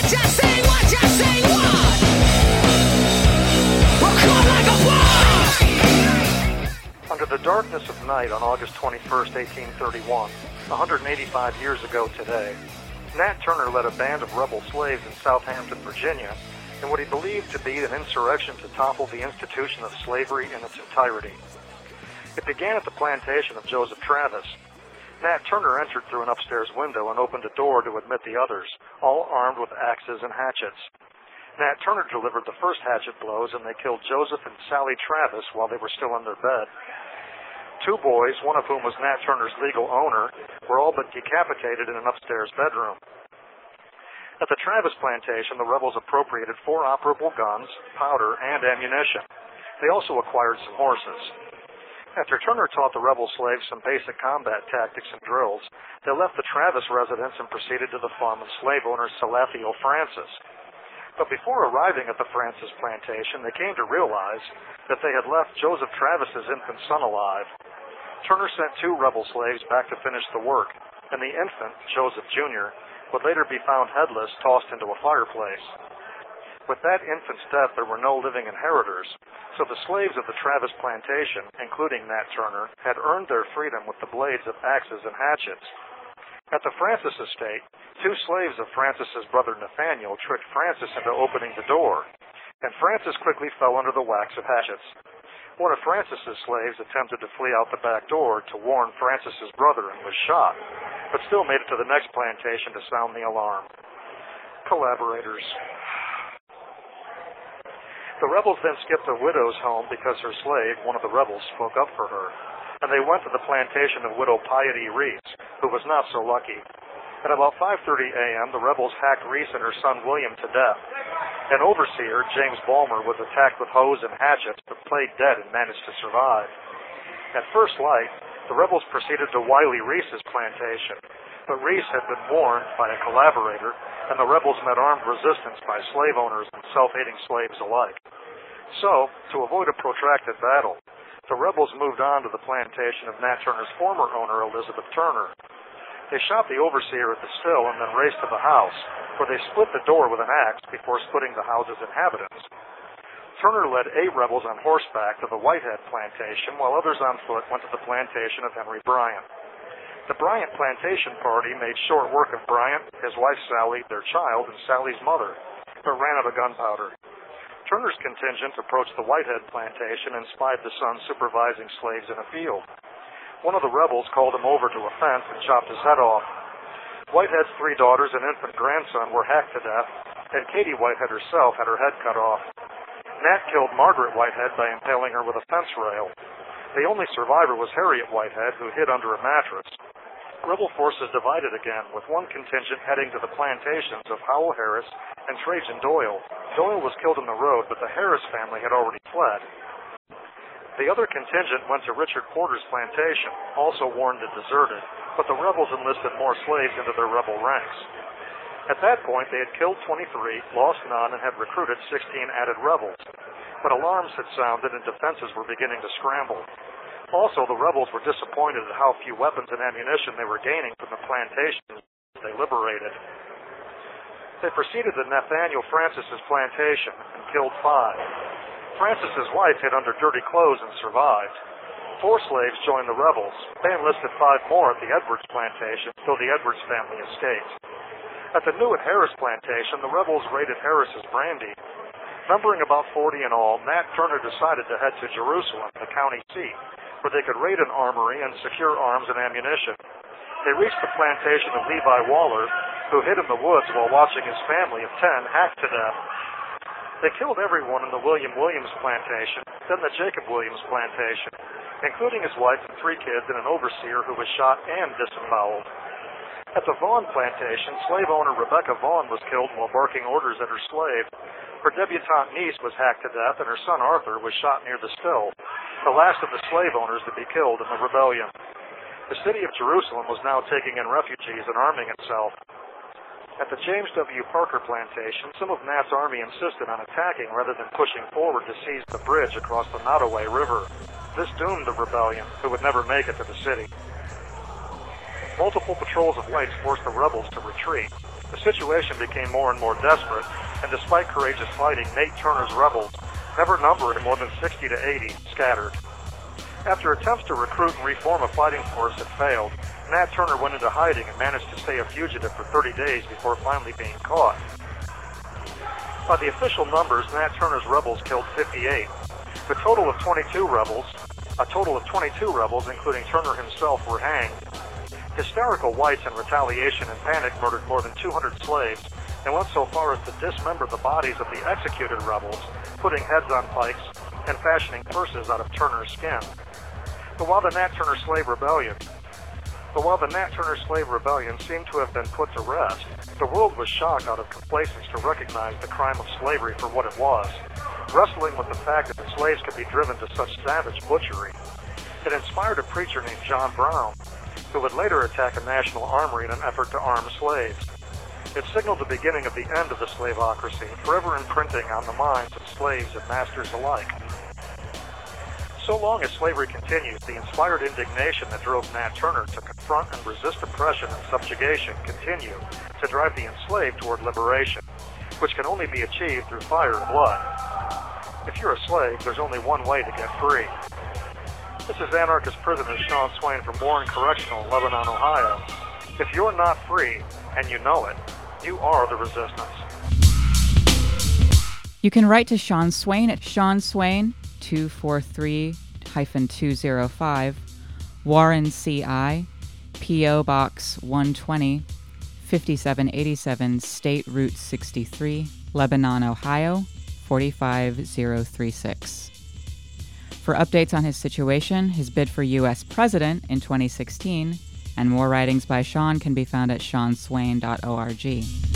Under the darkness of night on August 21st, 1831, 185 years ago today, Nat Turner led a band of rebel slaves in Southampton, Virginia, in what he believed to be an insurrection to topple the institution of slavery in its entirety. It began at the plantation of Joseph Travis. Nat Turner entered through an upstairs window and opened a door to admit the others, all armed with axes and hatchets. Nat Turner delivered the first hatchet blows, and they killed Joseph and Sally Travis while they were still in their bed. Two boys, one of whom was Nat Turner's legal owner, were all but decapitated in an upstairs bedroom. At the Travis plantation, the rebels appropriated 4 operable guns, powder, and ammunition. They also acquired some horses. After Turner taught the rebel slaves some basic combat tactics and drills, they left the Travis residence and proceeded to the farm of slave owner Salathiel Francis. But before arriving at the Francis plantation, they came to realize that they had left Joseph Travis's infant son alive. Turner sent 2 rebel slaves back to finish the work, and the infant, Joseph Jr., would later be found headless, tossed into a fireplace. With that infant's death, there were no living inheritors, so the slaves of the Travis plantation, including Nat Turner, had earned their freedom with the blades of axes and hatchets. At the Francis estate, 2 slaves of Francis's brother Nathaniel tricked Francis into opening the door, and Francis quickly fell under the whacks of hatchets. One of Francis's slaves attempted to flee out the back door to warn Francis's brother and was shot, but still made it to the next plantation to sound the alarm. Collaborators. The rebels then skipped a widow's home because her slave, one of the rebels, spoke up for her, and they went to the plantation of widow Piety Reese, who was not so lucky. At about 5:30 a.m., the rebels hacked Reese and her son William to death. An overseer, James Balmer, was attacked with hoes and hatchets, but played dead and managed to survive. At first light, the rebels proceeded to Wiley Reese's plantation, but Reese had been warned by a collaborator, and the rebels met armed resistance by slave owners and self-hating slaves alike. So, to avoid a protracted battle, the rebels moved on to the plantation of Nat Turner's former owner, Elizabeth Turner. They shot the overseer at the still and then raced to the house, where they split the door with an axe before splitting the house's inhabitants. Turner led 8 rebels on horseback to the Whitehead plantation, while others on foot went to the plantation of Henry Bryant. The Bryant plantation party made short work of Bryant, his wife Sally, their child, and Sally's mother, but ran out of gunpowder. Turner's contingent approached the Whitehead plantation and spied the son supervising slaves in a field. One of the rebels called him over to a fence and chopped his head off. Whitehead's 3 daughters and infant grandson were hacked to death, and Katie Whitehead herself had her head cut off. Nat killed Margaret Whitehead by impaling her with a fence rail. The only survivor was Harriet Whitehead, who hid under a mattress. Rebel forces divided again, with one contingent heading to the plantations of Howell Harris and Trajan Doyle. Doyle was killed on the road, but the Harris family had already fled. The other contingent went to Richard Porter's plantation, also warned and deserted, but the rebels enlisted more slaves into their rebel ranks. At that point, they had killed 23, lost none, and had recruited 16 added rebels. But alarms had sounded and defenses were beginning to scramble. Also, the rebels were disappointed at how few weapons and ammunition they were gaining from the plantations they liberated. They proceeded to Nathaniel Francis's plantation and killed 5. Francis's wife hid under dirty clothes and survived. 4 slaves joined the rebels. They enlisted 5 more at the Edwards plantation, though the Edwards family escaped. At the Newitt Harris plantation, the rebels raided Harris's brandy. Numbering about 40 in all, Nat Turner decided to head to Jerusalem, the county seat, where they could raid an armory and secure arms and ammunition. They reached the plantation of Levi Waller, who hid in the woods while watching his family of 10 hacked to death. They killed everyone in the William Williams plantation, then the Jacob Williams plantation, including his wife and 3 kids and an overseer who was shot and disemboweled. At the Vaughn plantation, slave owner Rebecca Vaughn was killed while barking orders at her slave. Her debutante niece was hacked to death, and her son Arthur was shot near the still, the last of the slave owners to be killed in the rebellion. The city of Jerusalem was now taking in refugees and arming itself. At the James W. Parker plantation, some of Nat's army insisted on attacking rather than pushing forward to seize the bridge across the Nottoway River. This doomed the rebellion, who would never make it to the city. Multiple patrols of whites forced the rebels to retreat. The situation became more and more desperate, and despite courageous fighting, Nate Turner's rebels, never numbering more than 60 to 80, scattered. After attempts to recruit and reform a fighting force had failed, Nat Turner went into hiding and managed to stay a fugitive for 30 days before finally being caught. By the official numbers, Nat Turner's rebels killed 58. A total of 22 rebels, including Turner himself, were hanged. Hysterical whites in retaliation and panic murdered more than 200 slaves and went so far as to dismember the bodies of the executed rebels, putting heads on pikes and fashioning purses out of Turner's skin. But while the Nat Turner slave rebellion seemed to have been put to rest, the world was shocked out of complacence to recognize the crime of slavery for what it was, wrestling with the fact that slaves could be driven to such savage butchery. It inspired a preacher named John Brown, who would later attack a national armory in an effort to arm slaves. It signaled the beginning of the end of the slaveocracy, forever imprinting on the minds of slaves and masters alike. So long as slavery continues, the inspired indignation that drove Nat Turner to confront and resist oppression and subjugation continue to drive the enslaved toward liberation, which can only be achieved through fire and blood. If you're a slave, there's only one way to get free. This is anarchist prisoner Sean Swain from Warren Correctional in Lebanon, Ohio. If you're not free, and you know it, you are the resistance. You can write to Sean Swain at Sean Swain 243-205, Warren CI, P.O. Box 120, 5787 State Route 63, Lebanon, Ohio, 45036. For updates on his situation, his bid for U.S. President in 2016, and more writings by Sean can be found at seanswain.org.